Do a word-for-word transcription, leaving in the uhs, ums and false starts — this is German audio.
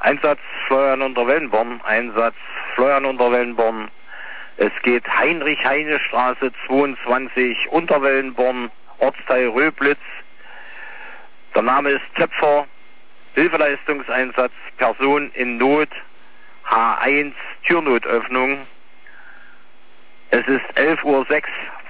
Einsatz Florian unter Wellenborn, Einsatz Florian unter Wellenborn. Es geht Heinrich-Heine-Straße zweiundzwanzig unter Wellenborn, Ortsteil Röblitz. Der Name ist Töpfer, Hilfeleistungseinsatz, Person in Not, H eins, Türnotöffnung. Es ist elf Uhr sechs.